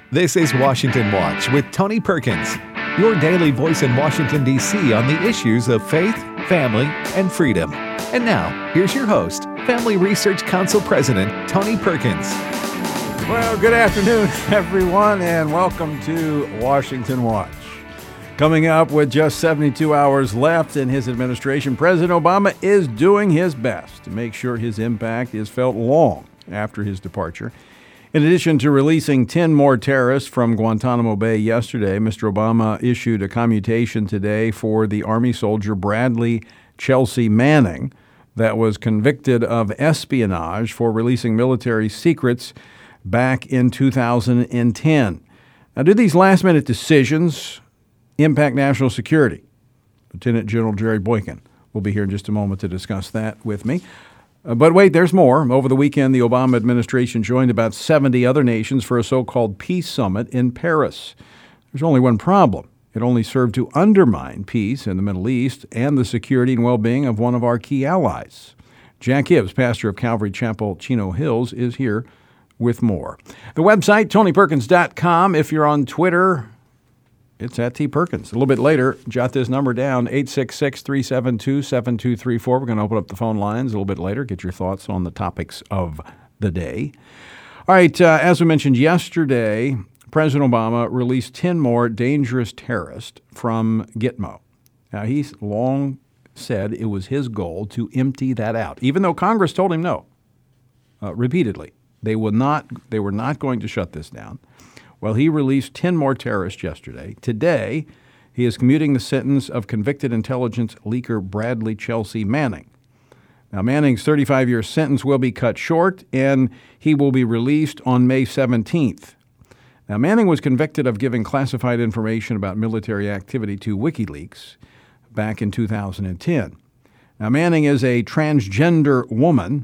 This is Washington Watch with Tony Perkins, your daily voice in Washington, D.C. on the issues of faith, family, and freedom. And now, here's your host, Family Research Council President Tony Perkins. Well, good afternoon, everyone, and welcome to Washington Watch. Coming up with just 72 hours left in his administration, President Obama is doing his best to make sure his impact is felt long after his departure. In addition to releasing 10 more terrorists from Guantanamo Bay yesterday, Mr. Obama issued a commutation today for the Army soldier Bradley Chelsea Manning that was convicted of espionage for releasing military secrets back in 2010. Now, do these last-minute decisions impact national security? Lieutenant General Jerry Boykin will be here in just a moment to discuss that with me. But wait, there's more. Over the weekend, the Obama administration joined about 70 other nations for a so-called peace summit in Paris. There's only one problem. It only served to undermine peace in the Middle East and the security and well-being of one of our key allies. Jack Hibbs, pastor of Calvary Chapel, Chino Hills, is here with more. The website, TonyPerkins.com. If you're on Twitter, it's at T. Perkins. A little bit later, jot this number down, 866-372-7234. We're going to open up the phone lines a little bit later, get your thoughts on the topics of the day. All right, as we mentioned yesterday, President Obama released 10 more dangerous terrorists from Gitmo. Now, he's long said it was his goal to empty that out, even though Congress told him no, repeatedly. They were not going to shut this down. Well, he released 10 more terrorists yesterday. Today, he is commuting the sentence of convicted intelligence leaker Bradley Chelsea Manning. Now, Manning's 35-year sentence will be cut short, and he will be released on May 17th. Now, Manning was convicted of giving classified information about military activity to WikiLeaks back in 2010. Now, Manning is a transgender woman.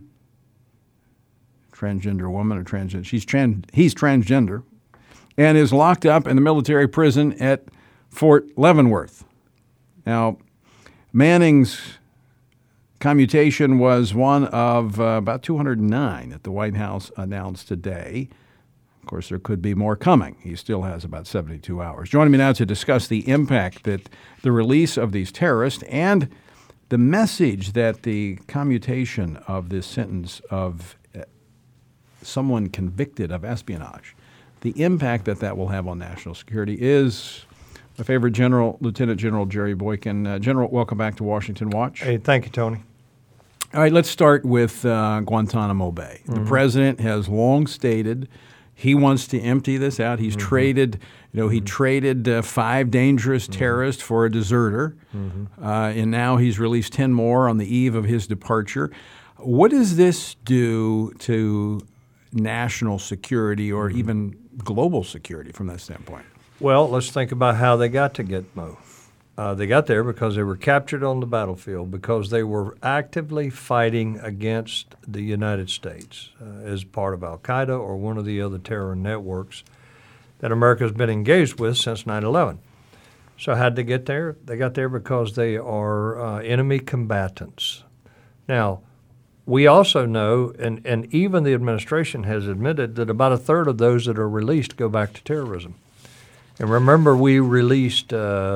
Transgender woman or transgender? He's transgender. And is locked up in the military prison at Fort Leavenworth. Now, Manning's commutation was one of about 209 that the White House announced today. Of course, there could be more coming. He still has about 72 hours. Joining me now to discuss the impact that the release of these terrorists and the message that the commutation of this sentence of someone convicted of espionage, the impact that will have on national security is my favorite general, Lieutenant General Jerry Boykin. General, welcome back to Washington Watch. Hey, thank you, Tony. All right, let's start with Guantanamo Bay. Mm-hmm. The president has long stated he wants to empty this out. He's traded, he traded 5 dangerous terrorists for a deserter, and now he's released 10 more on the eve of his departure. What does this do to national security or even global security from that standpoint? Well, let's think about how they got to Gitmo. They got there because they were captured on the battlefield, because they were actively fighting against the United States as part of al-Qaeda or one of the other terror networks that America has been engaged with since 9/11. So how did they get there? They got there because they are enemy combatants. Now, we also know, and even the administration has admitted, that about a third of those that are released go back to terrorism. And remember, we released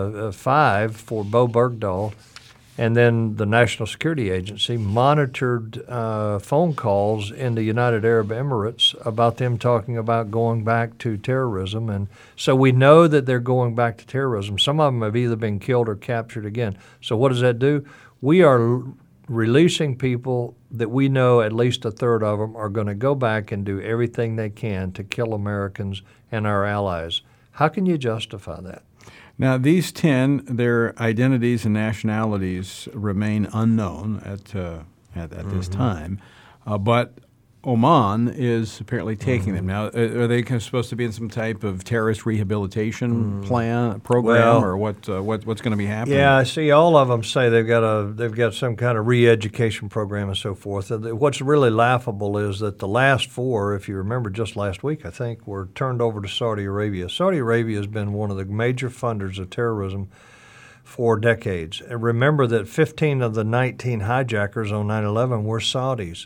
5 for Bo Bergdahl, and then the National Security Agency monitored phone calls in the United Arab Emirates about them talking about going back to terrorism. And so we know that they're going back to terrorism. Some of them have either been killed or captured again. So what does that do? We are releasing people that we know at least a third of them are going to go back and do everything they can to kill Americans and our allies. How can you justify that? Now, these 10, their identities and nationalities remain unknown at this time, but Oman is apparently taking them. Now, are they supposed to be in some type of terrorist rehabilitation program, or what's going to be happening? Yeah, I see all of them say they've got some kind of re-education program and so forth. What's really laughable is that the last 4, if you remember just last week, I think, were turned over to Saudi Arabia. Saudi Arabia has been one of the major funders of terrorism for decades. And remember that 15 of the 19 hijackers on 9/11 were Saudis.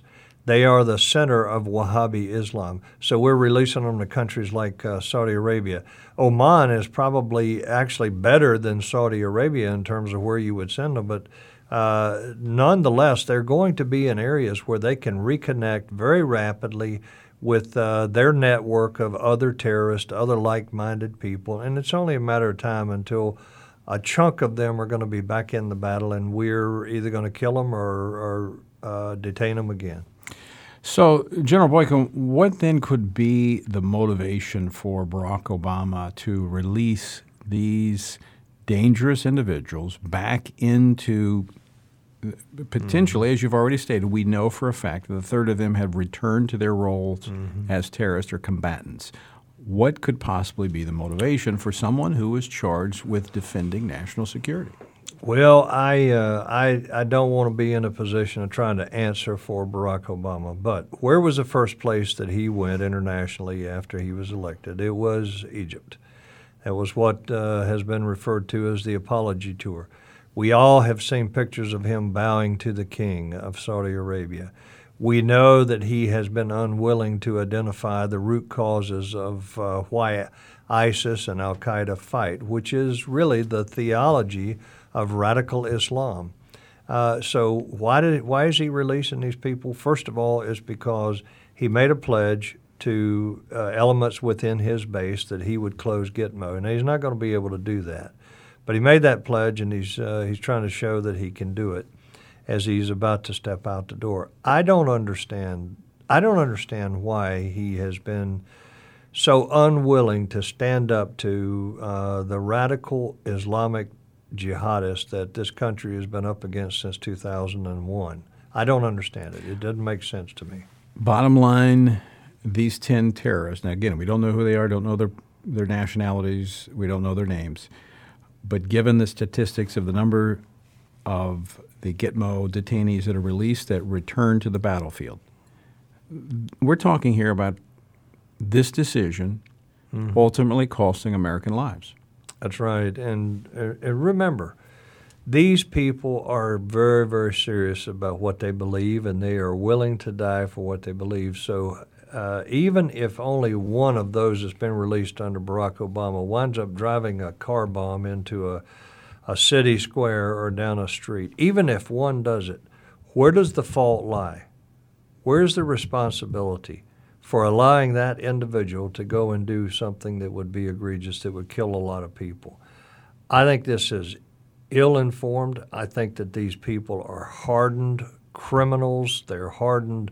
They are the center of Wahhabi Islam. So we're releasing them to countries like Saudi Arabia. Oman is probably actually better than Saudi Arabia in terms of where you would send them, but nonetheless, they're going to be in areas where they can reconnect very rapidly with their network of other terrorists, other like-minded people, and it's only a matter of time until a chunk of them are going to be back in the battle, and we're either going to kill them or detain them again. So, General Boykin, what then could be the motivation for Barack Obama to release these dangerous individuals back into potentially, as you've already stated, we know for a fact that a third of them have returned to their roles as terrorists or combatants. What could possibly be the motivation for someone who is charged with defending national security? Well, I don't want to be in a position of trying to answer for Barack Obama, but where was the first place that he went internationally after he was elected? It was Egypt. That was what has been referred to as the apology tour. We all have seen pictures of him bowing to the king of Saudi Arabia. We know that he has been unwilling to identify the root causes of why ISIS and al-Qaeda fight, which is really the theology of radical Islam. So why is he releasing these people? First of all, it's because he made a pledge to elements within his base that he would close Gitmo, and he's not going to be able to do that. But he made that pledge, and he's trying to show that he can do it as he's about to step out the door. I don't understand why he has been so unwilling to stand up to the radical Islamic jihadists that this country has been up against since 2001. I don't understand it. It doesn't make sense to me. Bottom line, these 10 terrorists, now again, we don't know who they are, don't know their nationalities, we don't know their names, but given the statistics of the number of the Gitmo detainees that are released that return to the battlefield, we're talking here about this decision ultimately costing American lives. That's right. And remember, these people are very, very serious about what they believe, and they are willing to die for what they believe. So even if only one of those that's been released under Barack Obama winds up driving a car bomb into a city square or down a street, even if one does it, where does the fault lie? Where's the responsibility for allowing that individual to go and do something that would be egregious, that would kill a lot of people? I think this is ill-informed. I think that these people are hardened criminals. They're hardened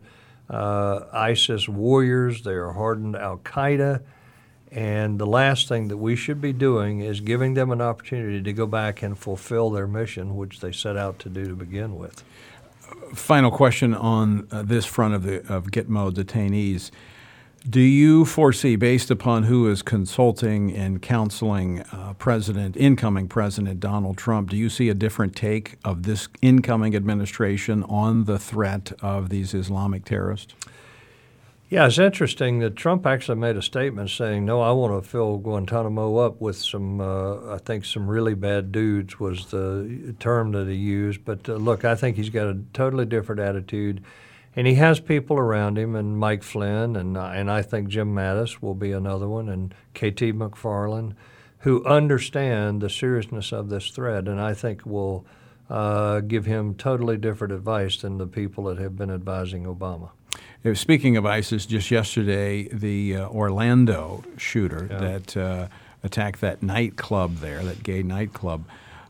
ISIS warriors. They are hardened al-Qaeda. And the last thing that we should be doing is giving them an opportunity to go back and fulfill their mission, which they set out to do to begin with. Final question on this front of Gitmo detainees. Do you foresee, based upon who is consulting and counseling incoming President Donald Trump, do you see a different take of this incoming administration on the threat of these Islamic terrorists? Yeah, it's interesting that Trump actually made a statement saying, no, I want to fill Guantanamo up with some, I think some really bad dudes was the term that he used. But look, I think he's got a totally different attitude. And he has people around him, and Mike Flynn, and I think Jim Mattis will be another one, and KT McFarland, who understand the seriousness of this threat, and I think will give him totally different advice than the people that have been advising Obama. Speaking of ISIS, just yesterday, the Orlando shooter that attacked that nightclub there, that gay nightclub,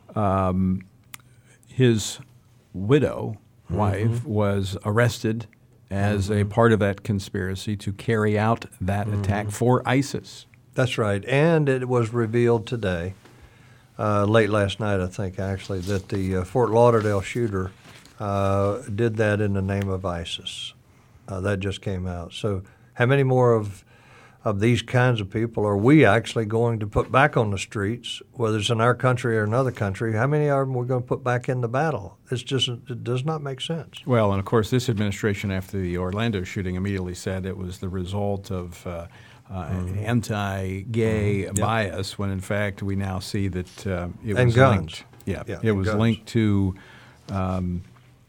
his widow, wife, was arrested as a part of that conspiracy to carry out that attack for ISIS. That's right. And it was revealed today, late last night, I think, actually, that the Fort Lauderdale shooter did that in the name of ISIS. That just came out. So how many more of these kinds of people are we actually going to put back on the streets, whether it's in our country or another country? How many of them we're going to put back in the battle? It does not make sense. Well, and of course, this administration, after the Orlando shooting, immediately said it was the result of an anti-gay bias, when in fact we now see that it was guns. linked. It was linked to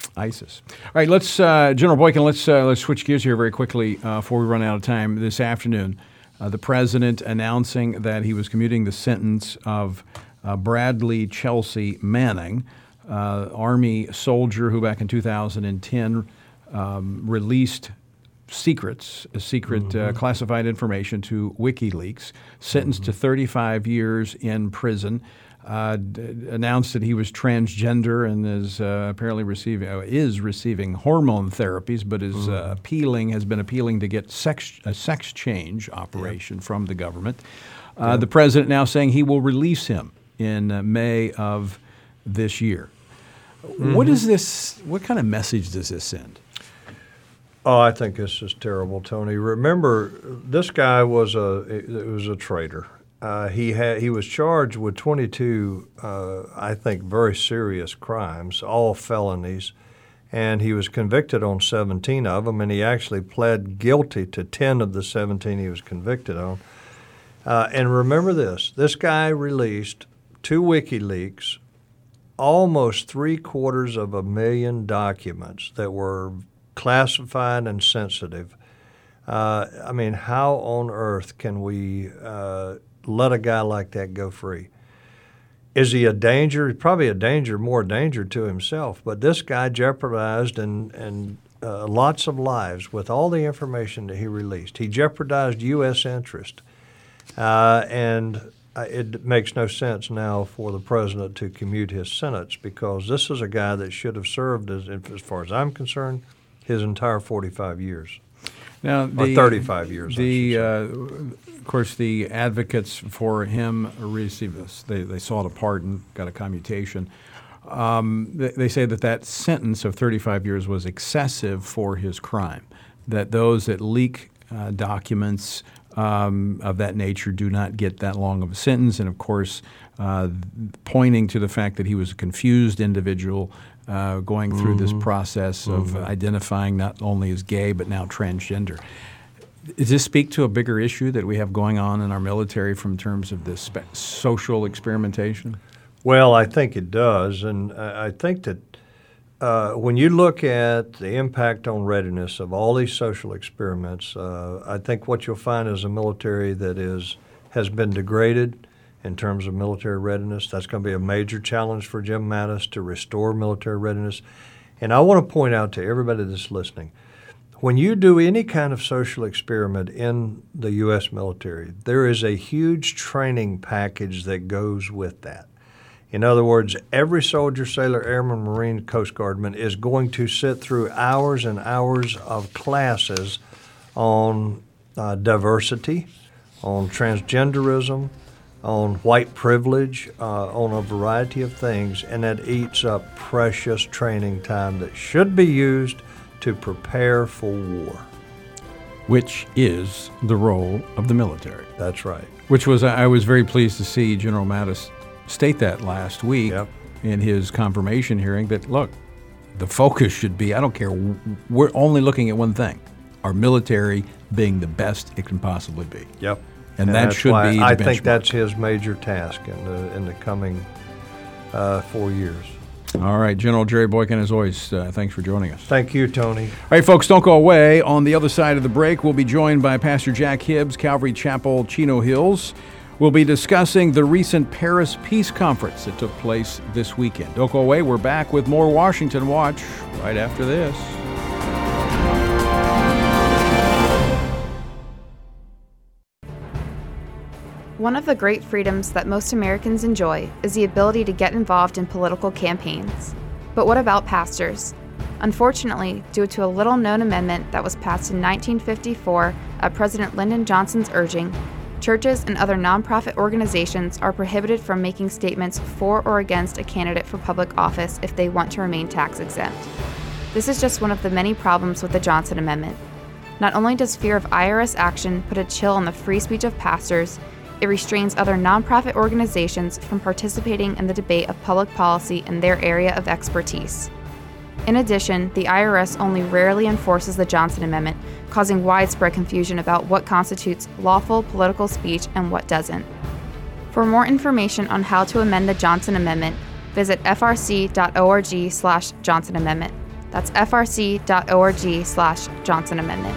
ISIS. All right, let's General Boykin. Let's switch gears here very quickly before we run out of time. This afternoon, the president announcing that he was commuting the sentence of Bradley Chelsea Manning, Army soldier who back in 2010 released secret classified information to WikiLeaks, sentenced to 35 years in prison. Announced that he was transgender and is apparently receiving hormone therapies, but is has been appealing to get a sex change operation from the government. The president now saying he will release him in May of this year. What is this? What kind of message does this send? Oh, I think this is terrible, Tony. Remember, this guy was a traitor. He was charged with 22, I think, very serious crimes, all felonies, and he was convicted on 17 of them, and he actually pled guilty to 10 of the 17 he was convicted on. And remember this guy released to WikiLeaks almost 750,000 documents that were classified and sensitive. I mean, how on earth can we let a guy like that go free? Is he a danger? Probably more danger to himself. But this guy jeopardized and lots of lives with all the information that he released. He jeopardized U.S. interest. And it makes no sense now for the president to commute his sentence, because this is a guy that should have served, as far as I'm concerned, his entire 45 years. Now, or 35 years. Of course, the advocates for him received this. They sought a pardon, got a commutation. They say that sentence of 35 years was excessive for his crime, that those that leak documents of that nature do not get that long of a sentence, and of course, pointing to the fact that he was a confused individual going through this process of identifying not only as gay but now transgender. Does this speak to a bigger issue that we have going on in our military from terms of this social experimentation? Well, I think it does, and I think that when you look at the impact on readiness of all these social experiments, I think what you'll find is a military that has been degraded in terms of military readiness. That's going to be a major challenge for Jim Mattis to restore military readiness. And I want to point out to everybody that's listening, when you do any kind of social experiment in the U.S. military, there is a huge training package that goes with that. In other words, every soldier, sailor, airman, Marine, Coast Guardman is going to sit through hours and hours of classes on diversity, on transgenderism, on white privilege, on a variety of things, and that eats up precious training time that should be used to prepare for war. Which is the role of the military. That's right. Which was, I was very pleased to see General Mattis state that last week in his confirmation hearing, that, look, the focus should be, I don't care, we're only looking at one thing, our military being the best it can possibly be. Yep. And that should be the I benchmark. think that's his major task in the coming 4 years. All right, General Jerry Boykin, as always, thanks for joining us. Thank you, Tony. All right, folks, don't go away. On the other side of the break, we'll be joined by Pastor Jack Hibbs, Calvary Chapel, Chino Hills. We'll be discussing the recent Paris Peace Conference that took place this weekend. Don't go away. We're back with more Washington Watch right after this. One of the great freedoms that most Americans enjoy is the ability to get involved in political campaigns. But what about pastors? Unfortunately, due to a little-known amendment that was passed in 1954 at President Lyndon Johnson's urging, churches and other nonprofit organizations are prohibited from making statements for or against a candidate for public office if they want to remain tax-exempt. This is just one of the many problems with the Johnson Amendment. Not only does fear of IRS action put a chill on the free speech of pastors, it restrains other nonprofit organizations from participating in the debate of public policy in their area of expertise. In addition, the IRS only rarely enforces the Johnson Amendment, causing widespread confusion about what constitutes lawful political speech and what doesn't. For more information on how to amend the Johnson Amendment, visit frc.org/Johnson Amendment. That's frc.org/Johnson Amendment.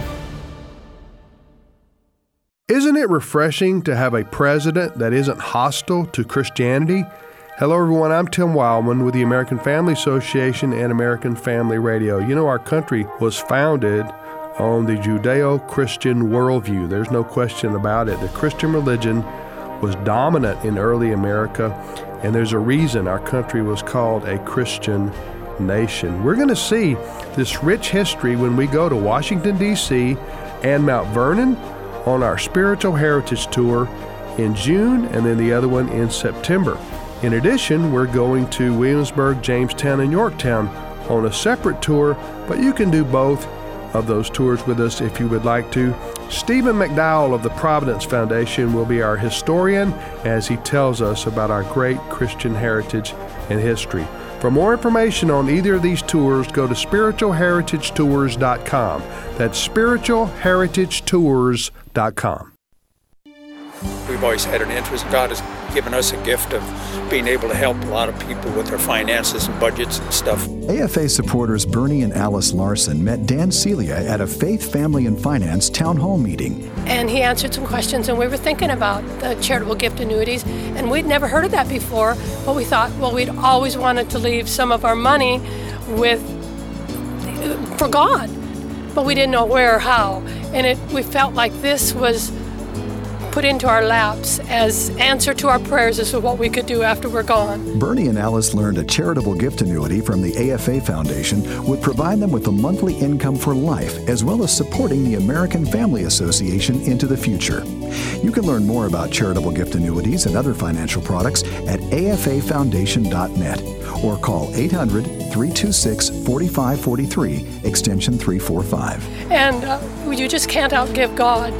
Isn't it refreshing to have a president that isn't hostile to Christianity? Hello, everyone. I'm Tim Wildman with the American Family Association and American Family Radio. You know, our country was founded on the Judeo-Christian worldview. There's no question about it. The Christian religion was dominant in early America, and there's a reason our country was called a Christian nation. We're going to see this rich history when we go to Washington, D.C. and Mount Vernon on our Spiritual Heritage Tour in June, and then the other one in September. In addition, we're going to Williamsburg, Jamestown, and Yorktown on a separate tour, but you can do both of those tours with us if you would like to. Stephen McDowell of the Providence Foundation will be our historian as he tells us about our great Christian heritage and history. For more information on either of these tours, go to spiritualheritagetours.com. That's spiritualheritagetours.com. We've always had an interest. God has given us a gift of being able to help a lot of people with their finances and budgets and stuff. AFA supporters Bernie and Alice Larson met Dan Celia at a Faith, Family, and Finance town hall meeting. And he answered some questions, and we were thinking about the charitable gift annuities, and we'd never heard of that before, but we thought, well, we'd always wanted to leave some of our money for God, but we didn't know where or how, and we felt like this was put into our laps as answer to our prayers as to what we could do after we're gone. Bernie and Alice learned a charitable gift annuity from the AFA Foundation would provide them with a monthly income for life, as well as supporting the American Family Association into the future. You can learn more about charitable gift annuities and other financial products at afafoundation.net or call 800-326-4543, extension 345. And you just can't outgive God.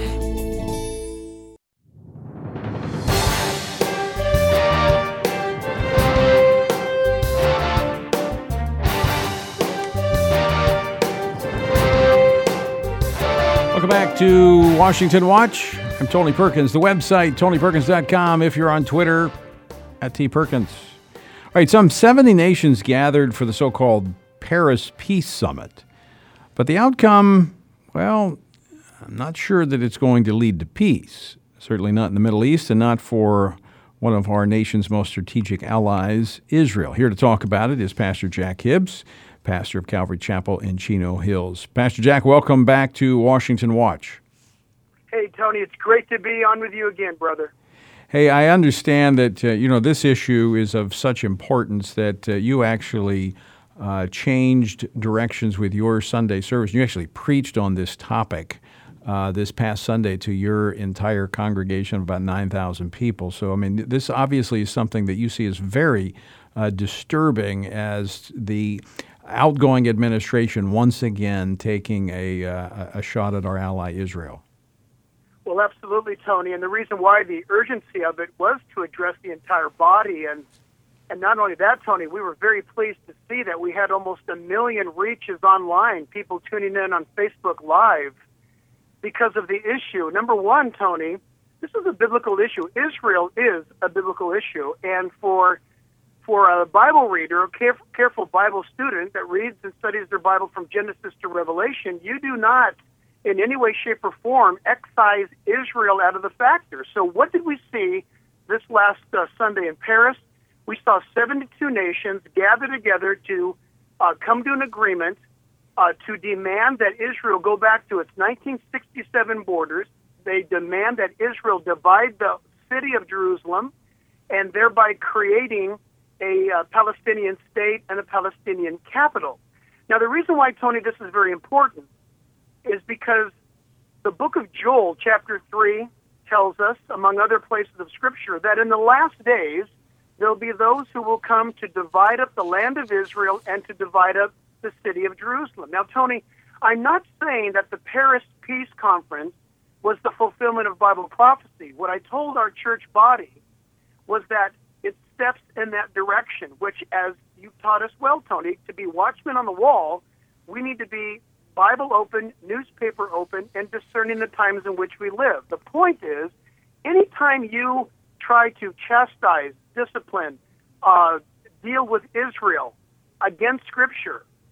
Welcome back to Washington Watch. I'm Tony Perkins. The website, tonyperkins.com, if you're on Twitter, @TPerkins. All right, some 70 nations gathered for the so-called Paris Peace Summit. But the outcome, well, I'm not sure that it's going to lead to peace. Certainly not in the Middle East and not for one of our nation's most strategic allies, Israel. Here to talk about it is Pastor Jack Hibbs, pastor of Calvary Chapel in Chino Hills. Pastor Jack, welcome back to Washington Watch. Hey, Tony, it's great to be on with you again, brother. Hey, I understand that, this issue is of such importance that you actually changed directions with your Sunday service. You actually preached on this topic this past Sunday to your entire congregation of about 9,000 people. So, I mean, this obviously is something that you see as very disturbing as the outgoing administration once again taking a shot at our ally Israel. Well, absolutely, Tony. And the reason why the urgency of it was to address the entire body. And not only that, Tony, we were very pleased to see that we had almost 1 million reaches online, people tuning in on Facebook Live because of the issue. Number one, Tony, this is a biblical issue. Israel is a biblical issue. And for a Bible reader, a careful Bible student that reads and studies their Bible from Genesis to Revelation, you do not in any way, shape, or form excise Israel out of the factor. So what did we see this last Sunday in Paris? We saw 72 nations gather together to come to an agreement to demand that Israel go back to its 1967 borders. They demand that Israel divide the city of Jerusalem and thereby creating a Palestinian state and a Palestinian capital. Now, the reason why, Tony, this is very important is because the book of Joel, chapter 3, tells us, among other places of Scripture, that in the last days, there'll be those who will come to divide up the land of Israel and to divide up the city of Jerusalem. Now, Tony, I'm not saying that the Paris Peace Conference was the fulfillment of Bible prophecy. What I told our church body was that it steps in that direction, which, as you taught us well, Tony, to be watchmen on the wall, we need to be Bible open, newspaper open, and discerning the times in which we live. The point is, anytime you try to chastise, discipline, deal with Israel against Scripture,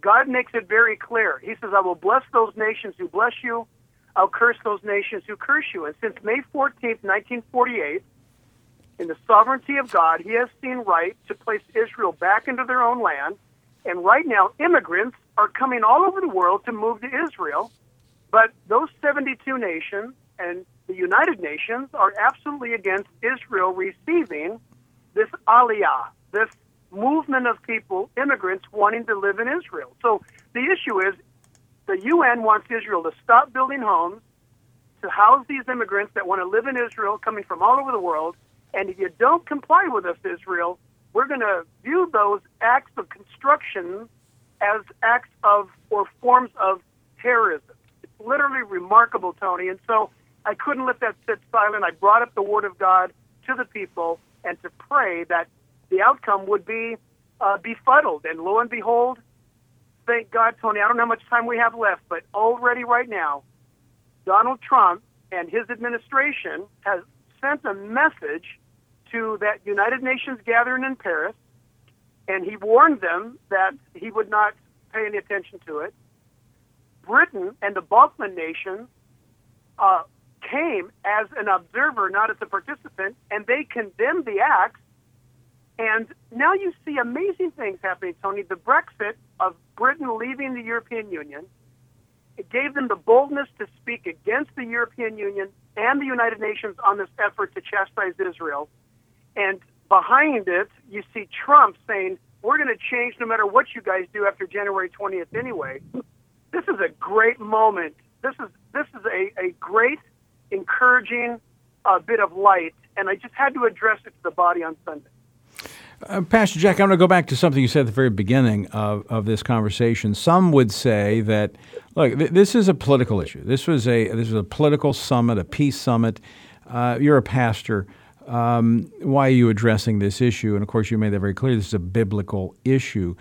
God makes it very clear. He says, I will bless those nations who bless you. I'll curse those nations who curse you. And since May 14th, 1948, in the sovereignty of God, he has seen right to place Israel back into their own land. And right now, immigrants are coming all over the world to move to Israel. But those 72 nations and the United Nations are absolutely against Israel receiving this aliyah, this movement of people, immigrants wanting to live in Israel. So the issue is the UN wants Israel to stop building homes to house these immigrants that want to live in Israel coming from all over the world. And if you don't comply with us, Israel, we're going to view those acts of construction as acts of or forms of terrorism. It's literally remarkable, Tony. And so I couldn't let that sit silent. I brought up the Word of God to the people and to pray that the outcome would be befuddled. And lo and behold, thank God, Tony, I don't know how much time we have left, but already right now, Donald Trump and his administration has sent a message to that United Nations gathering in Paris, and he warned them that he would not pay any attention to it. Britain and the Balkan nations came as an observer, not as a participant, and they condemned the acts. And now you see amazing things happening, Tony. The Brexit of Britain leaving the European Union, it gave them the boldness to speak against the European Union and the United Nations on this effort to chastise Israel. And behind it, you see Trump saying, we're going to change no matter what you guys do after January 20th anyway. This is a great moment. This is a great, encouraging bit of light, and I just had to address it to the body on Sunday. Pastor Jack, I'm going to go back to something you said at the very beginning of this conversation. Some would say that, look, this is a political issue. This was a political summit, a peace summit. You're a pastor. Why are you addressing this issue? And of course, you made that very clear. This is a biblical issue.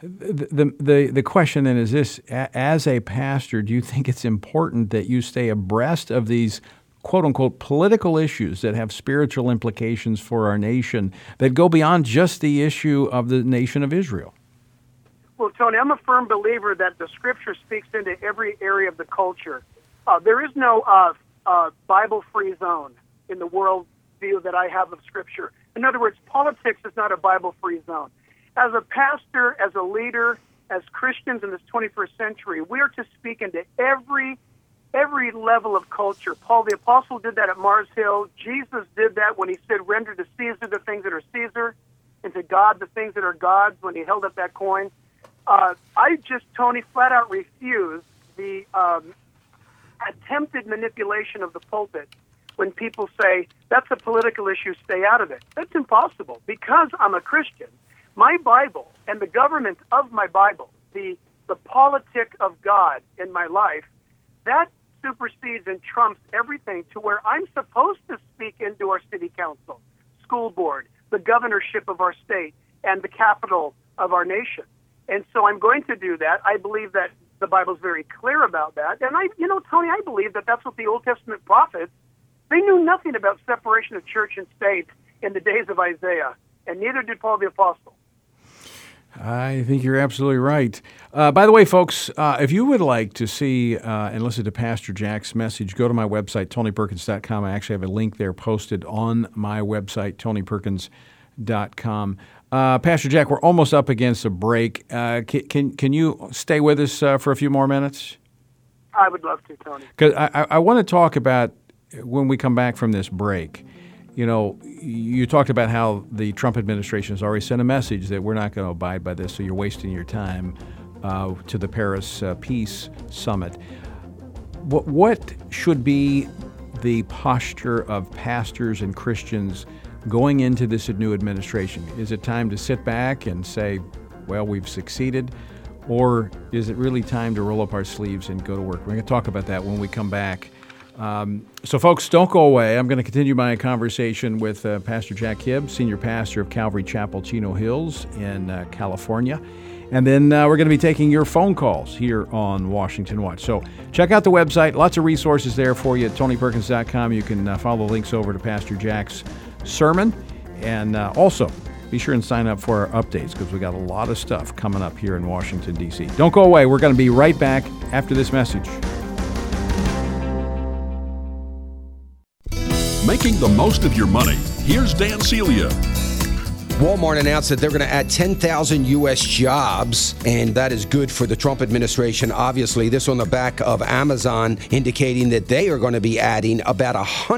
The question then is this: as a pastor, do you think it's important that you stay abreast of these quote-unquote political issues that have spiritual implications for our nation that go beyond just the issue of the nation of Israel? Well, Tony, I'm a firm believer that the Scripture speaks into every area of the culture. There is no Bible-free zone in the world view that I have of Scripture. In other words, politics is not a Bible-free zone. As a pastor, as a leader, as Christians in this 21st century, we are to speak into every level of culture. Paul the Apostle did that at Mars Hill. Jesus did that when he said, render to Caesar the things that are Caesar, and to God the things that are God's, when he held up that coin. I just, Tony, flat out refuse the attempted manipulation of the pulpit when people say, that's a political issue, stay out of it. That's impossible, because I'm a Christian. My Bible and the government of my Bible, the politic of God in my life, that supersedes and trumps everything to where I'm supposed to speak into our city council, school board, the governorship of our state, and the capital of our nation. And so I'm going to do that. I believe that the Bible's very clear about that. And Tony, I believe that that's what the Old Testament prophets, they knew nothing about separation of church and state in the days of Isaiah, and neither did Paul the Apostle. I think you're absolutely right. By the way, folks, if you would like to see and listen to Pastor Jack's message, go to my website, TonyPerkins.com. I actually have a link there posted on my website, TonyPerkins.com. Pastor Jack, we're almost up against a break. Can you stay with us for a few more minutes? I would love to, Tony. Because I want to talk about, when we come back from this break, you know, you talked about how the Trump administration has already sent a message that we're not going to abide by this, so you're wasting your time to the Paris Peace Summit. What should be the posture of pastors and Christians going into this new administration? Is it time to sit back and say, well, we've succeeded? Or is it really time to roll up our sleeves and go to work? We're going to talk about that when we come back. So, folks, don't go away. I'm going to continue my conversation with Pastor Jack Hibb, Senior Pastor of Calvary Chapel, Chino Hills in California. And then we're going to be taking your phone calls here on Washington Watch. So check out the website. Lots of resources there for you at TonyPerkins.com. You can follow the links over to Pastor Jack's sermon. And also, be sure and sign up for our updates because we got a lot of stuff coming up here in Washington, D.C. Don't go away. We're going to be right back after this message. Making the most of your money. Here's Dan Celia. Walmart announced that they're going to add 10,000 U.S. jobs, and that is good for the Trump administration. Obviously, this on the back of Amazon indicating that they are going to be adding about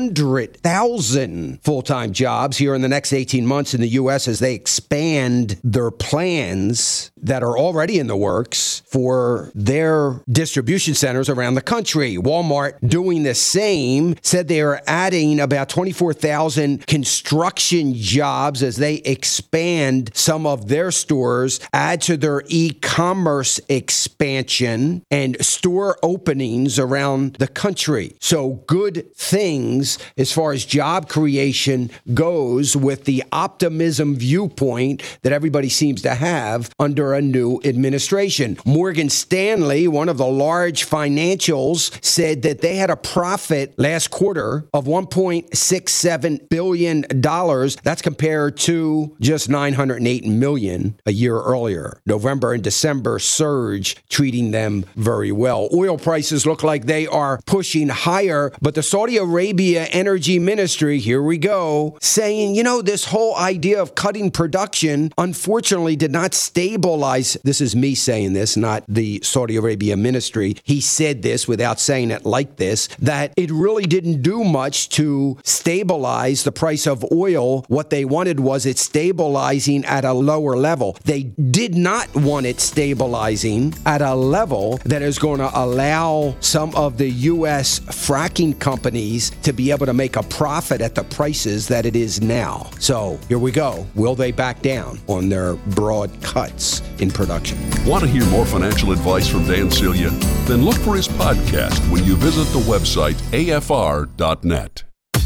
100,000 full-time jobs here in the next 18 months in the U.S. as they expand their plans that are already in the works for their distribution centers around the country. Walmart doing the same, said they are adding about 24,000 construction jobs as they expand some of their stores, add to their e-commerce expansion and store openings around the country. So good things as far as job creation goes with the optimism viewpoint that everybody seems to have under a new administration. Morgan Stanley, one of the large financials, said that they had a profit last quarter of $1.67 billion. That's compared to just $908 million a year earlier. November and December surge, treating them very well. Oil prices look like they are pushing higher, but the Saudi Arabia Energy Ministry, here we go, saying, this whole idea of cutting production unfortunately did not stabilize. This is me saying this, not the Saudi Arabia Ministry. He said this without saying it like this, that it really didn't do much to stabilize the price of oil. What they wanted was it stabilizing at a lower level. They did not want it stabilizing at a level that is going to allow some of the U.S. fracking companies to be able to make a profit at the prices that it is now. So here we go. Will they back down on their broad cuts in production? Want to hear more financial advice from Dan Celia? Then look for his podcast when you visit the website afr.net.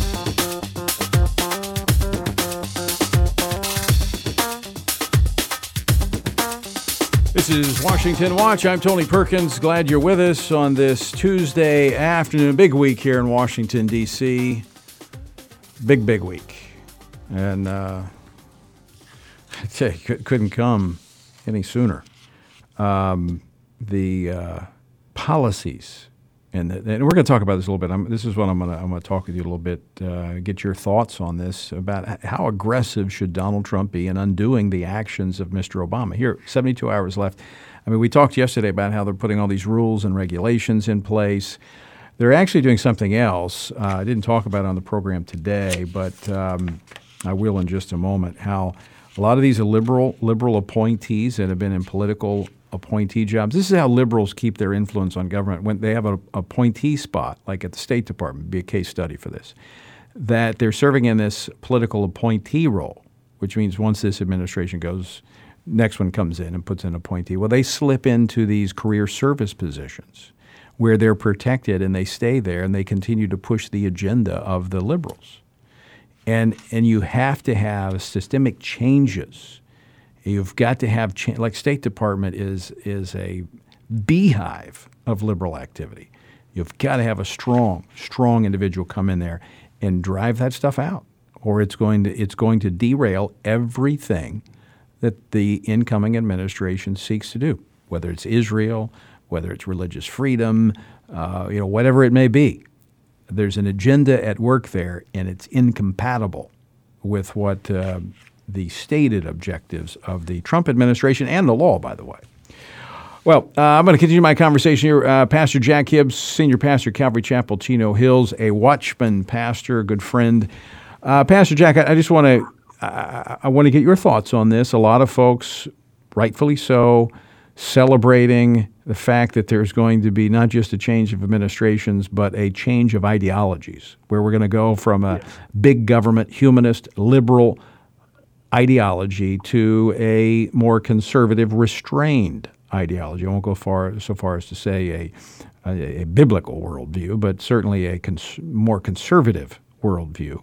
This is Washington Watch. I'm Tony Perkins. Glad you're with us on this Tuesday afternoon. Big week here in Washington, D.C. Big week. And I'd say couldn't come any sooner. The policies, and we're going to talk about this a little bit. This is what I'm going to talk with you a little bit, get your thoughts on this, about how aggressive should Donald Trump be in undoing the actions of Mr. Obama. Here, 72 hours left. I mean, we talked yesterday about how they're putting all these rules and regulations in place. They're actually doing something else. I didn't talk about it on the program today, but I will in just a moment, how a lot of these are liberal appointees that have been in political appointee jobs. This is how liberals keep their influence on government. When they have an appointee spot, like at the State Department, be a case study for this, that they're serving in this political appointee role, which means once this administration goes, next one comes in and puts in an appointee. Well, they slip into these career service positions where they're protected and they stay there and they continue to push the agenda of the liberals. And you have to have systemic changes. You've got to have like State Department is a beehive of liberal activity. You've got to have a strong individual come in there and drive that stuff out, or it's going to derail everything that the incoming administration seeks to do, whether it's Israel, whether it's religious freedom, whatever it may be. There's an agenda at work there, and it's incompatible with what the stated objectives of the Trump administration and the law, by the way. Well, I'm going to continue my conversation here. Pastor Jack Hibbs, senior pastor, Calvary Chapel, Chino Hills, a Watchman pastor, a good friend. Pastor Jack, I just want to get your thoughts on this. A lot of folks, rightfully so, celebrating the fact that there's going to be not just a change of administrations, but a change of ideologies, where we're going to go from a big government, humanist, liberal ideology to a more conservative, restrained ideology. I won't go so far as to say a biblical worldview, but certainly a more conservative worldview.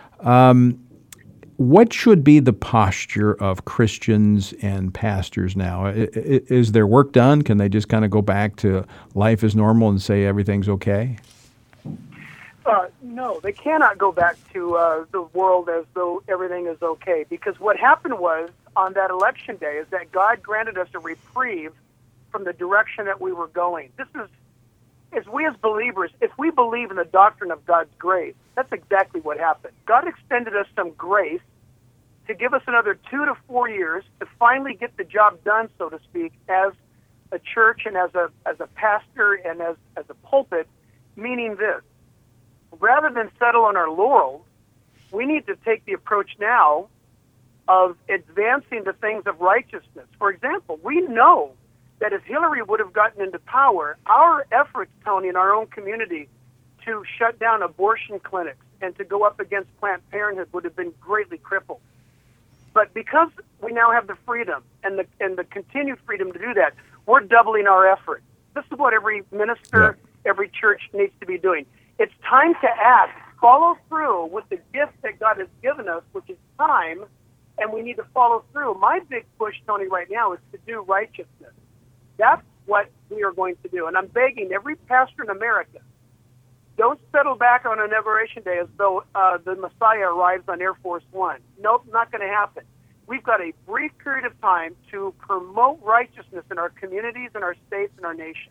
What should be the posture of Christians and pastors now? Is their work done? Can they just kind of go back to life as normal and say everything's okay? No, they cannot go back to the world as though everything is okay. Because what happened was, on that election day, is that God granted us a reprieve from the direction that we were going. This is, as we as believers, if we believe in the doctrine of God's grace, that's exactly what happened. God extended us some grace to give us another 2 to 4 years to finally get the job done, so to speak, as a church and as a pastor and as a pulpit, meaning this. Rather than settle on our laurels, we need to take the approach now of advancing the things of righteousness. For example, we know that if Hillary would have gotten into power, our efforts, Tony, in our own community to shut down abortion clinics and to go up against Planned Parenthood would have been greatly crippled. But because we now have the freedom and the continued freedom to do that, we're doubling our effort. This is what every minister, every church needs to be doing. It's time to act, follow through with the gift that God has given us, which is time, and we need to follow through. My big push, Tony, right now is to do righteousness. That's what we are going to do. And I'm begging every pastor in America, don't settle back on Inauguration Day as though the Messiah arrives on Air Force One. Nope, not going to happen. We've got a brief period of time to promote righteousness in our communities, in our states, and our nation.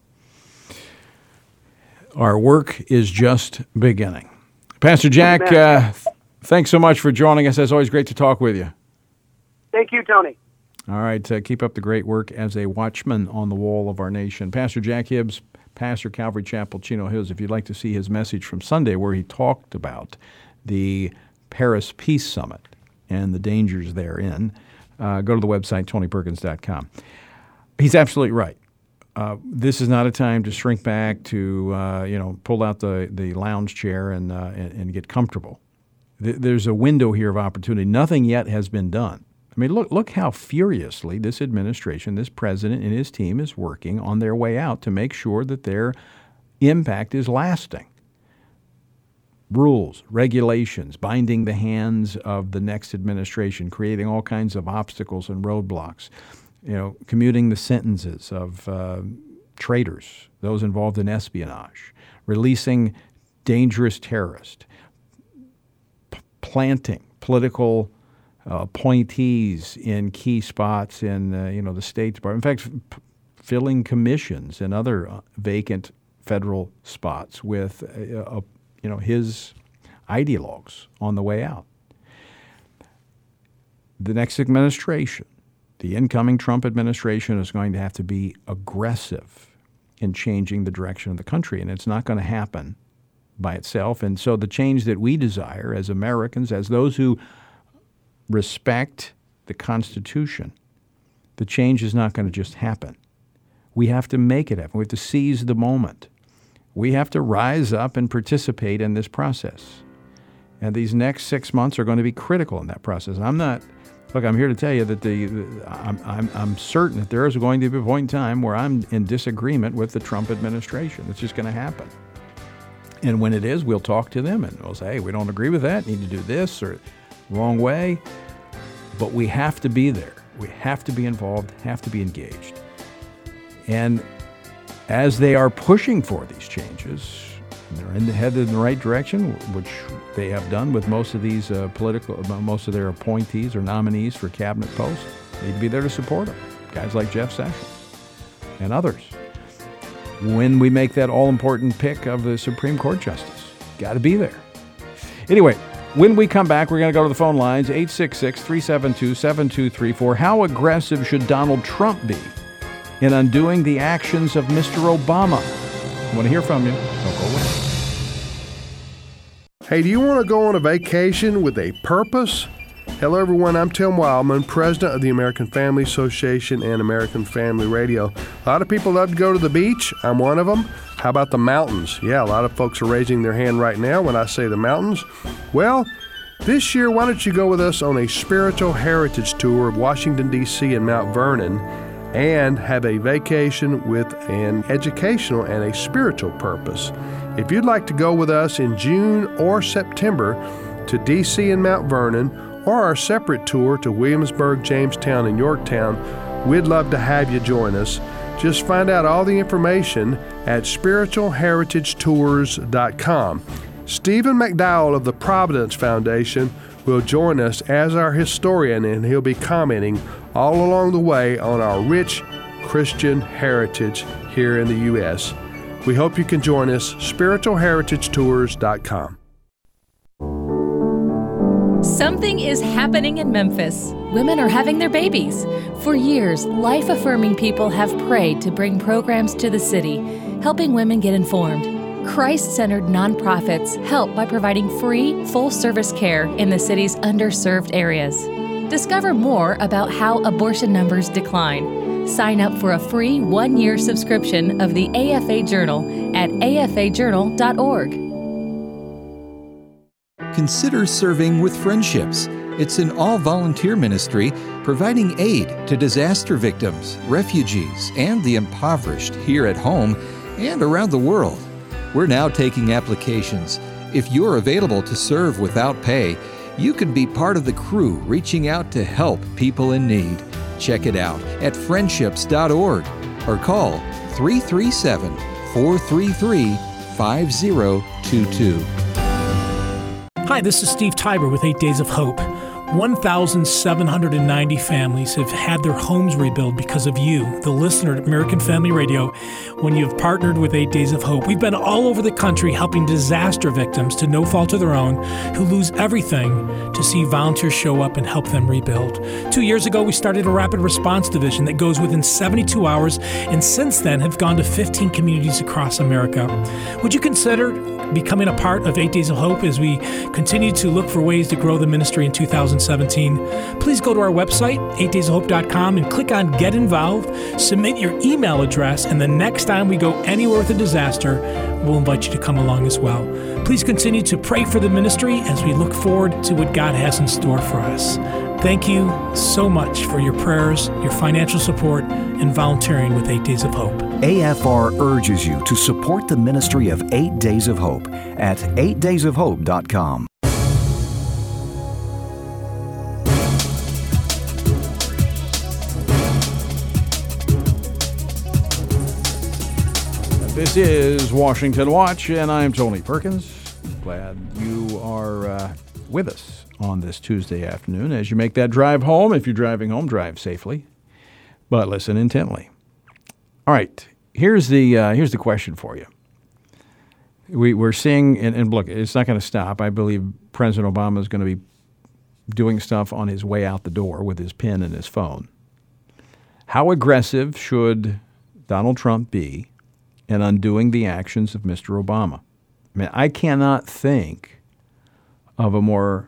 Our work is just beginning. Pastor Jack, thanks so much for joining us. It's always great to talk with you. Thank you, Tony. All right, keep up the great work as a watchman on the wall of our nation. Pastor Jack Hibbs, pastor, Calvary Chapel, Chino Hills. If you'd like to see his message from Sunday where he talked about the Paris Peace Summit and the dangers therein, go to the website, TonyPerkins.com. He's absolutely right. This is not a time to shrink back, to pull out the lounge chair and get comfortable. There's a window here of opportunity. Nothing yet has been done. I mean, look how furiously this administration, this president and his team is working on their way out to make sure that their impact is lasting. Rules, regulations, binding the hands of the next administration, creating all kinds of obstacles and roadblocks, commuting the sentences of traitors, those involved in espionage, releasing dangerous terrorists, planting political appointees in key spots in the State Department. In fact, filling commissions and other vacant federal spots with his ideologues on the way out. The next administration, the incoming Trump administration, is going to have to be aggressive in changing the direction of the country, and it's not going to happen by itself. And so the change that we desire as Americans, as those who respect the Constitution, the change is not going to just happen. We have to make it happen. We have to seize the moment. We have to rise up and participate in this process. And these next 6 months are going to be critical in that process. And I'm here to tell you that I'm certain that there is going to be a point in time where I'm in disagreement with the Trump administration. It's just going to happen. And when it is, we'll talk to them and we'll say, hey, we don't agree with that, need to do this, or wrong way. But we have to be there. We have to be involved, have to be engaged. And as they are pushing for these changes, they're headed in the right direction, which they have done with most of these most of their appointees or nominees for cabinet posts. They need to be there to support them. Guys like Jeff Sessions and others. When we make that all-important pick of the Supreme Court justice, got to be there. Anyway, when we come back, we're going to go to the phone lines, 866-372-7234. How aggressive should Donald Trump be in undoing the actions of Mr. Obama? I want to hear from you. Don't go away. Hey, do you want to go on a vacation with a purpose? Hello, everyone. I'm Tim Wildman, president of the American Family Association and American Family Radio. A lot of people love to go to the beach. I'm one of them. How about the mountains? Yeah, a lot of folks are raising their hand right now when I say the mountains. Well, this year, why don't you go with us on a spiritual heritage tour of Washington, D.C. and Mount Vernon, and have a vacation with an educational and a spiritual purpose. If you'd like to go with us in June or September to D.C. and Mount Vernon, or our separate tour to Williamsburg, Jamestown, and Yorktown, we'd love to have you join us. Just find out all the information at spiritualheritagetours.com. Stephen McDowell of the Providence Foundation will join us as our historian, and he'll be commenting all along the way on our rich Christian heritage here in the U.S. We hope you can join us, spiritualheritagetours.com. Something is happening in Memphis. Women are having their babies. For years, life-affirming people have prayed to bring programs to the city, helping women get informed. Christ-centered nonprofits help by providing free, full-service care in the city's underserved areas. Discover more about how abortion numbers decline. Sign up for a free 1-year subscription of the AFA Journal at afajournal.org. Consider serving with Friendships. It's an all-volunteer ministry providing aid to disaster victims, refugees, and the impoverished here at home and around the world. We're now taking applications. If you're available to serve without pay, you can be part of the crew reaching out to help people in need. Check it out at friendships.org or call 337-433-5022. Hi, this is Steve Tiber with 8 Days of Hope. 1,790 families have had their homes rebuilt because of you, the listener at American Family Radio, when you've partnered with 8 Days of Hope. We've been all over the country helping disaster victims to no fault of their own who lose everything to see volunteers show up and help them rebuild. 2 years ago, we started a rapid response division that goes within 72 hours, and since then have gone to 15 communities across America. Would you consider becoming a part of 8 Days of Hope as we continue to look for ways to grow the ministry in 2017? Please go to our website, 8daysofhope.com, and click on Get Involved, submit your email address, and the next time we go anywhere with a disaster, we'll invite you to come along as well. Please continue to pray for the ministry as we look forward to what God has in store for us. Thank you so much for your prayers, your financial support, and volunteering with 8 Days of Hope. AFR urges you to support the ministry of 8 Days of Hope at 8daysofhope.com. This is Washington Watch, and I'm Tony Perkins. Glad you are with us on this Tuesday afternoon as you make that drive home. If you're driving home, drive safely, but listen intently. All right, here's the question for you. We're seeing, and look, it's not going to stop. I believe President Obama is going to be doing stuff on his way out the door with his pen and his phone. How aggressive should Donald Trump be in undoing the actions of Mr. Obama? I mean, I cannot think of a more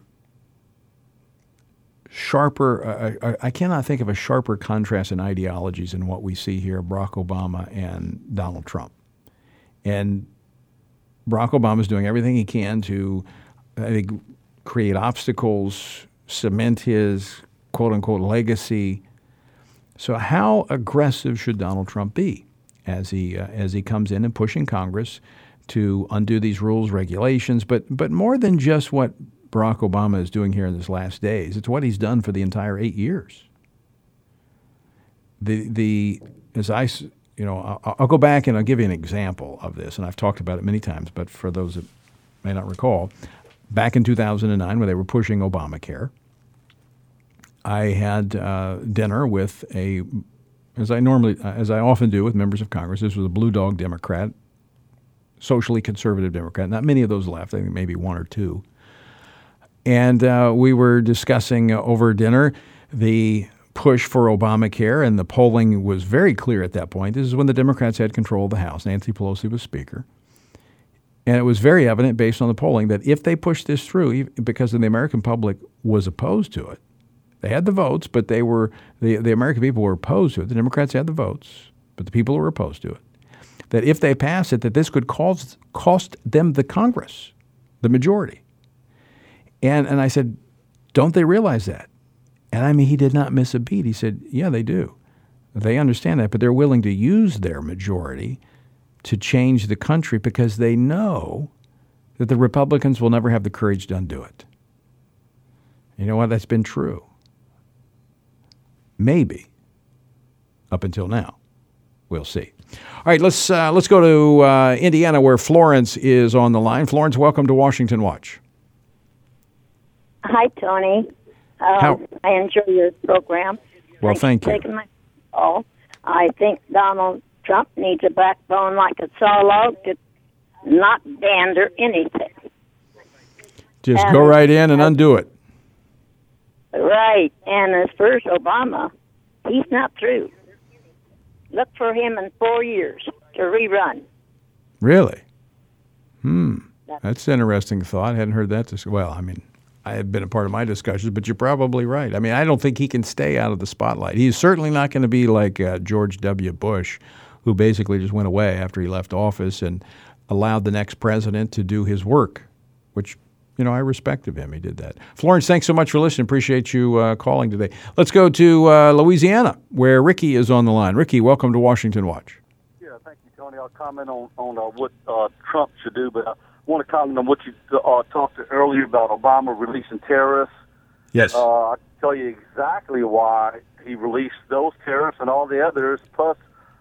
sharper, I cannot think of a sharper contrast in ideologies in what we see here, Barack Obama and Donald Trump. And Barack Obama is doing everything he can to, I think, create obstacles, cement his quote-unquote legacy. So how aggressive should Donald Trump be as he comes in and pushing Congress to undo these rules, regulations, but more than just what Barack Obama is doing here in his last days, it's what he's done for the entire 8 years. I'll go back and I'll give you an example of this, and I've talked about it many times, but for those that may not recall, back in 2009 when they were pushing Obamacare, I had dinner with as I often do with members of Congress. This was a blue dog Democrat, socially conservative Democrat. Not many of those left. I think maybe one or two. And we were discussing over dinner the push for Obamacare, and the polling was very clear at that point. This is when the Democrats had control of the House. Nancy Pelosi was Speaker. And it was very evident based on the polling that if they pushed this through, because the American public was opposed to it, they had the votes, but they were the American people were opposed to it. The Democrats had the votes, but the people were opposed to it. That if they pass it, that this could cost them the Congress, the majority. And I said, don't they realize that? And I mean, he did not miss a beat. He said, yeah, they do. They understand that, but they're willing to use their majority to change the country because they know that the Republicans will never have the courage to undo it. You know what? That's been true. Maybe up until now. we'll see. All right, let's go to Indiana, where Florence is on the line. Florence, welcome to Washington Watch. Hi, Tony. I enjoy your program. Well, thank you. Taking my call. I think Donald Trump needs a backbone like a saw log to not dander anything. Just go right in and undo it. Right. And as far as Obama, he's not through. Look for him in 4 years to rerun. Really? That's an interesting thought. I hadn't heard that. Well, I mean, I have been a part of my discussions, but you're probably right. I mean, I don't think he can stay out of the spotlight. He's certainly not going to be like George W. Bush, who basically just went away after he left office and allowed the next president to do his work, which, I respect of him. He did that. Florence, thanks so much for listening. Appreciate you calling today. Let's go to Louisiana, where Ricky is on the line. Ricky, welcome to Washington Watch. Yeah, thank you, Tony. I'll comment on what Trump should do, but I want to comment on what you talked earlier about Obama releasing terrorists. Yes. I can tell you exactly why he released those terrorists and all the others, plus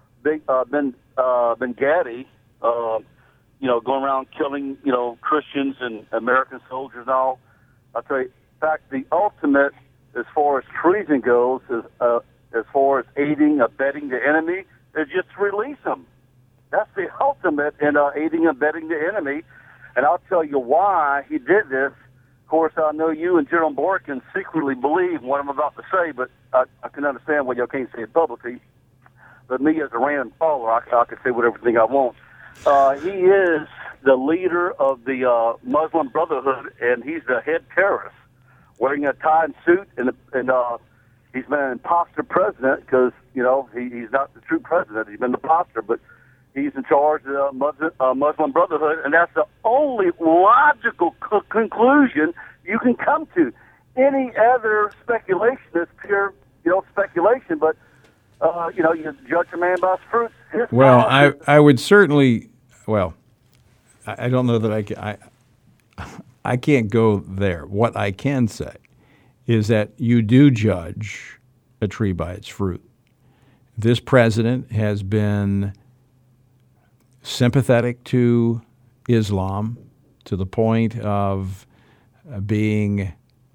Benghazi, going around killing, Christians and American soldiers and all. I'll tell you, in fact, the ultimate, as far as treason goes, is as far as aiding, abetting the enemy, is just release them. That's the ultimate in aiding, abetting the enemy. And I'll tell you why he did this. Of course, I know you and General Borkin secretly believe what I'm about to say, but I can understand why y'all can't say it publicly. But me, as a random caller, I can say whatever thing I want. He is the leader of the Muslim Brotherhood, and he's the head terrorist, wearing a tie and suit, and he's been an imposter president because, he's not the true president. He's been the imposter, but he's in charge of the Muslim Brotherhood, and that's the only logical conclusion you can come to. Any other speculation is pure, speculation, but, you judge a man by his fruits. Well, I would certainly, I don't know that I can't go there. What I can say is that you do judge a tree by its fruit. This president has been sympathetic to Islam to the point of being,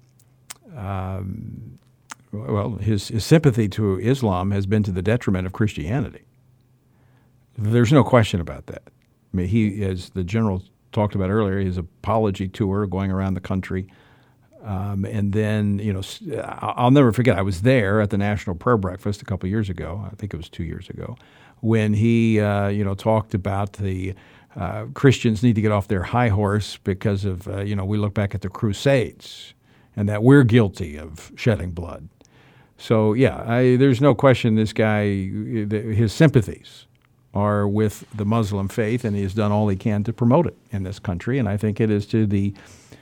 his sympathy to Islam has been to the detriment of Christianity. There's no question about that. I mean, he, as the general talked about earlier, his apology tour going around the country. And then, I'll never forget, I was there at the National Prayer Breakfast a couple of years ago, I think it was 2 years ago, when he, talked about the Christians need to get off their high horse because of, we look back at the Crusades and that we're guilty of shedding blood. So, there's no question this guy, his sympathies are with the Muslim faith, and he has done all he can to promote it in this country. And I think it is to the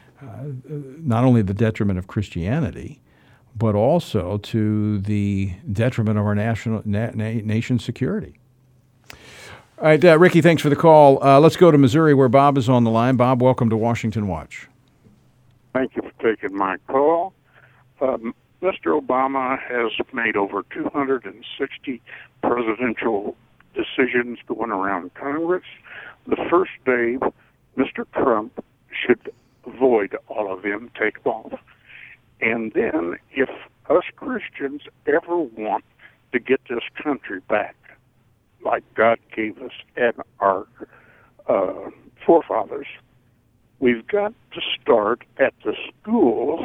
not only the detriment of Christianity, but also to the detriment of our nation's security. All right, Ricky, thanks for the call. Let's go to Missouri, where Bob is on the line. Bob, welcome to Washington Watch. Thank you for taking my call. Mr. Obama has made over 260 presidential decisions going around Congress. The first day, Mr. Trump should avoid all of them, take them off. And then if us Christians ever want to get this country back, like God gave us and our forefathers, we've got to start at the school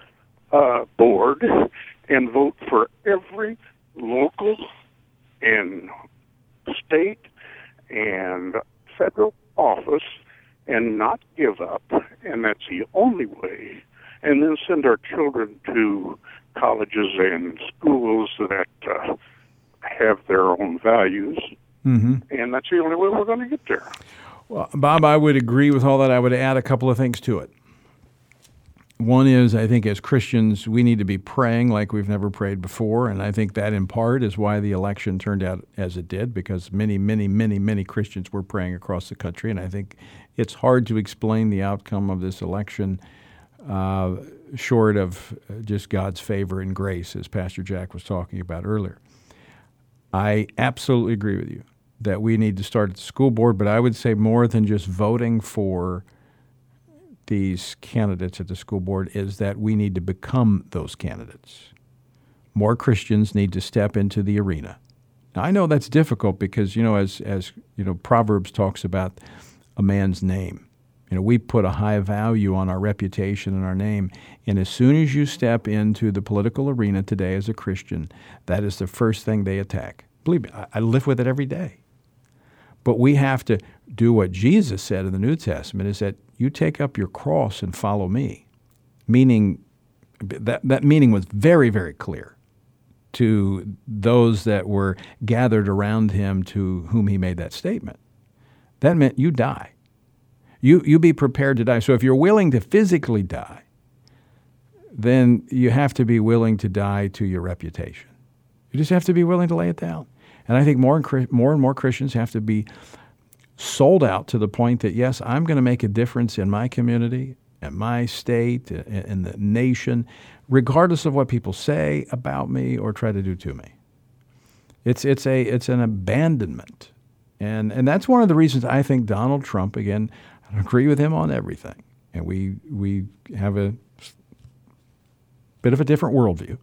board and vote for every local and state and federal office and not give up, and that's the only way, and then send our children to colleges and schools that have their own values, and that's the only way we're going to get there. Well, Bob, I would agree with all that. I would add a couple of things to it. One is, I think as Christians, we need to be praying like we've never prayed before, and I think that in part is why the election turned out as it did, because many Christians were praying across the country, and I think it's hard to explain the outcome of this election short of just God's favor and grace, as Pastor Jack was talking about earlier. I absolutely agree with you that we need to start at the school board, but I would say more than just voting for these candidates at the school board is that we need to become those candidates. More Christians need to step into the arena. Now, I know that's difficult because, as Proverbs talks about a man's name. We put a high value on our reputation and our name. And as soon as you step into the political arena today as a Christian, that is the first thing they attack. Believe me, I live with it every day. But we have to do what Jesus said in the New Testament, is that you take up your cross and follow me. Meaning, that meaning was very, very clear to those that were gathered around him to whom he made that statement. That meant you die. You be prepared to die. So if you're willing to physically die, then you have to be willing to die to your reputation. You just have to be willing to lay it down. And I think more and more Christians have to be sold out to the point that, yes, I'm going to make a difference in my community, in my state, in the nation, regardless of what people say about me or try to do to me. It's an abandonment. And that's one of the reasons I think Donald Trump, again, I agree with him on everything. And we have a bit of a different worldview.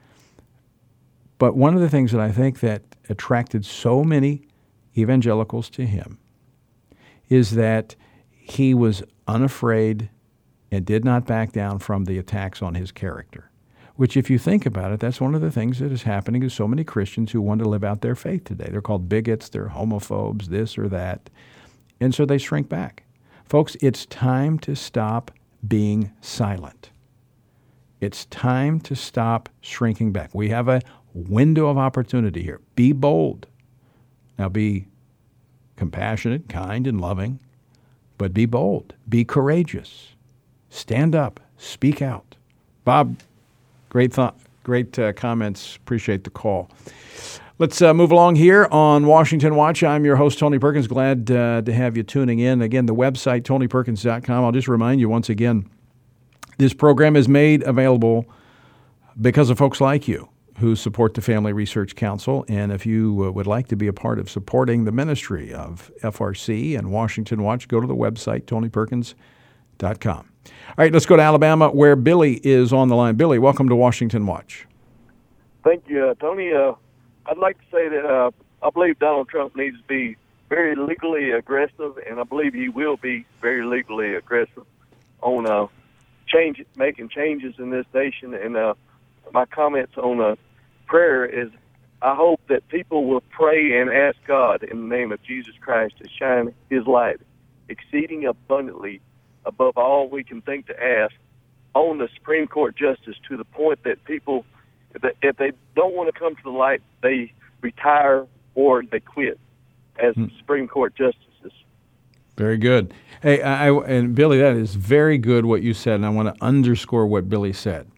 But one of the things that I think that attracted so many evangelicals to him is that he was unafraid and did not back down from the attacks on his character, which, if you think about it, that's one of the things that is happening to so many Christians who want to live out their faith today. They're called bigots, they're homophobes, this or that, and so they shrink back. Folks, it's time to stop being silent. It's time to stop shrinking back. We have a window of opportunity here. Be bold. Now be compassionate, kind, and loving, but be bold. Be courageous. Stand up. Speak out. Bob, great comments. Appreciate the call. Let's move along here on Washington Watch. I'm your host, Tony Perkins. Glad to have you tuning in. Again, the website, TonyPerkins.com. I'll just remind you once again, this program is made available because of folks like you who support the Family Research Council. And if you would like to be a part of supporting the ministry of FRC and Washington Watch, go to the website, TonyPerkins.com. All right, let's go to Alabama, where Billy is on the line. Billy, welcome to Washington Watch. Thank you, Tony. I'd like to say that I believe Donald Trump needs to be very legally aggressive, and I believe he will be very legally aggressive on making changes in this nation. And my comments on prayer is I hope that people will pray and ask God in the name of Jesus Christ to shine his light exceeding abundantly above all we can think to ask on the Supreme Court justice, to the point that people, if they don't want to come to the light, they retire or they quit as Supreme Court justices. Very good. Hey, and Billy, that is very good what you said, and I want to underscore what Billy said.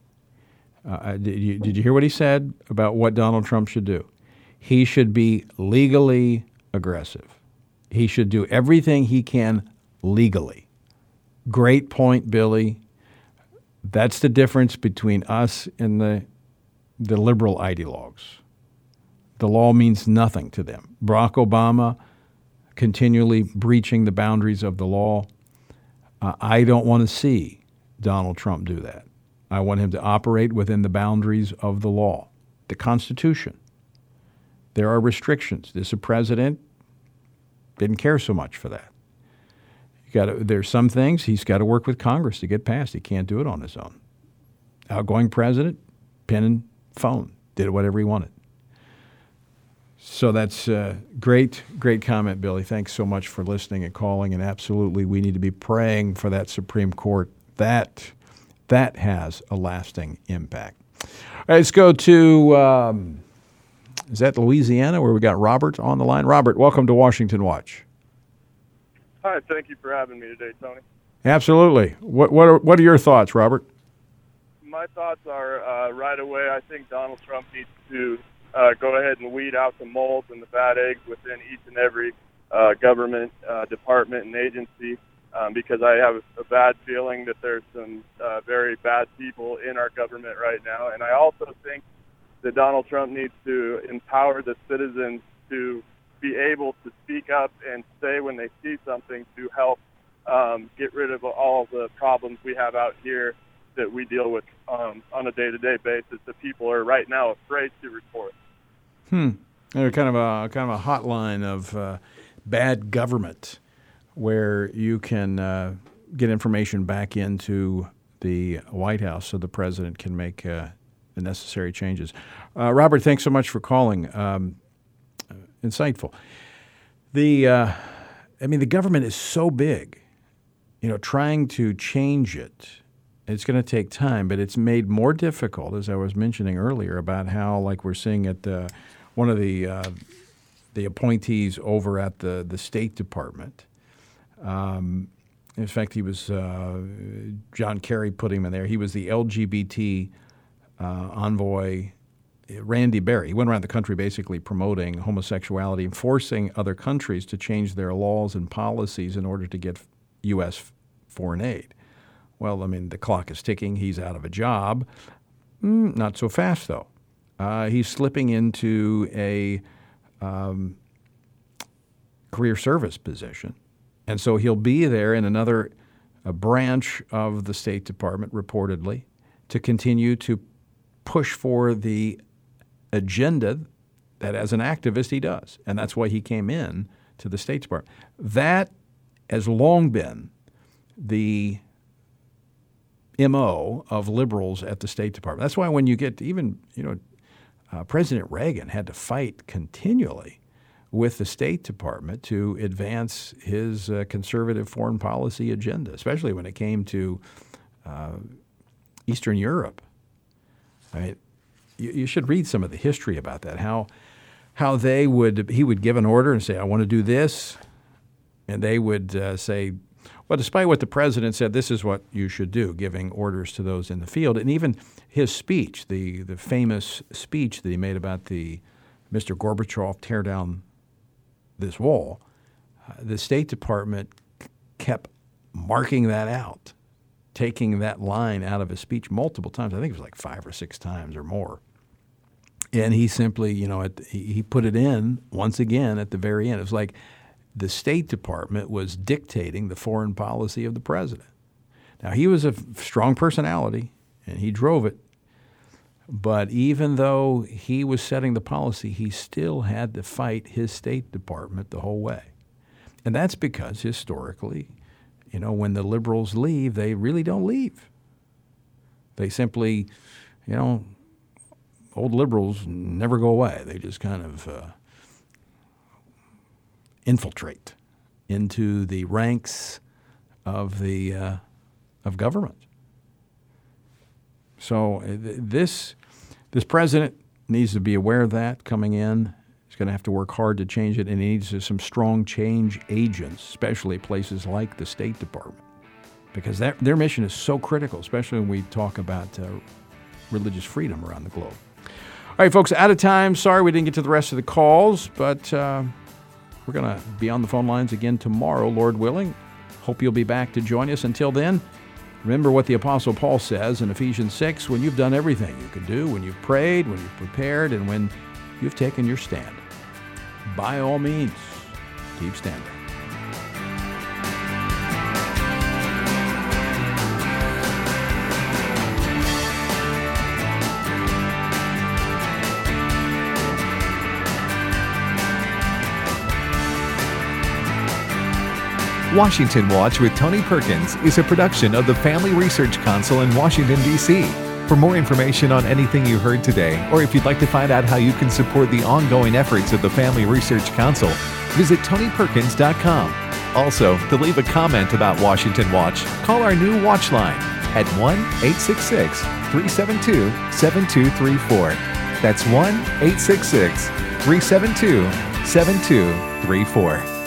Did you hear what he said about what Donald Trump should do? He should be legally aggressive. He should do everything he can legally. Great point, Billy. That's the difference between us and the liberal ideologues. The law means nothing to them. Barack Obama continually breaching the boundaries of the law. I don't want to see Donald Trump do that. I want him to operate within the boundaries of the law, the Constitution. There are restrictions. This president didn't care so much for that. There's some things he's got to work with Congress to get passed. He can't do it on his own. Outgoing president, pen and phone, did whatever he wanted. So that's a great comment, Billy. Thanks so much for listening and calling. And absolutely, we need to be praying for that Supreme Court. That has a lasting impact. All right, let's go to, is that Louisiana, where we got Robert on the line? Robert, welcome to Washington Watch. Hi, thank you for having me today, Tony. Absolutely. What are your thoughts, Robert? My thoughts are, right away, I think Donald Trump needs to go ahead and weed out the mold and the bad eggs within each and every government department and agency, because I have a bad feeling that there's some very bad people in our government right now. And I also think that Donald Trump needs to empower the citizens to be able to speak up and say when they see something to help get rid of all the problems we have out here that we deal with on a day-to-day basis that people are right now afraid to report. Kind of a hotline of bad government where you can get information back into the White House so the president can make the necessary changes. Robert, thanks so much for calling. Insightful. The government is so big. Trying to change it, it's going to take time, but it's made more difficult, as I was mentioning earlier, about how, like we're seeing at one of the appointees over at the State Department. In fact, he was John Kerry put him in there. He was the LGBT envoy, Randy Berry. He went around the country basically promoting homosexuality and forcing other countries to change their laws and policies in order to get U.S. foreign aid. Well, the clock is ticking. He's out of a job. Not so fast, though. He's slipping into a career service position. And so he'll be there in another branch of the State Department, reportedly, to continue to push for the agenda that as an activist he does. And that's why he came in to the State Department. That has long been the MO of liberals at the State Department. That's why when you get President Reagan had to fight continually with the State Department to advance his conservative foreign policy agenda, especially when it came to Eastern Europe. You should read some of the history about that, how he would give an order and say, I want to do this, and they would say, well, despite what the president said, this is what you should do, giving orders to those in the field. And even his speech, the famous speech that he made about the Mr. Gorbachev tear down this wall, the State Department kept marking that out, taking that line out of his speech multiple times. I think it was like 5 or 6 times or more. And he simply, he put it in once again at the very end. It was like the State Department was dictating the foreign policy of the president. Now, he was a strong personality, and he drove it. But even though he was setting the policy, he still had to fight his State Department the whole way. And that's because historically, when the liberals leave, they really don't leave. They simply, old liberals never go away. They just kind of infiltrate into the ranks of government. So this president needs to be aware of that coming in. He's going to have to work hard to change it, and he needs some strong change agents, especially places like the State Department, because their mission is so critical, especially when we talk about religious freedom around the globe. All right, folks, out of time. Sorry we didn't get to the rest of the calls, but we're going to be on the phone lines again tomorrow, Lord willing. Hope you'll be back to join us. Until then, remember what the Apostle Paul says in Ephesians 6, when you've done everything you can do, when you've prayed, when you've prepared, and when you've taken your stand. By all means, keep standing. Washington Watch with Tony Perkins is a production of the Family Research Council in Washington, D.C. For more information on anything you heard today, or if you'd like to find out how you can support the ongoing efforts of the Family Research Council, visit TonyPerkins.com. Also, to leave a comment about Washington Watch, call our new Watch line at 1-866-372-7234. That's 1-866-372-7234.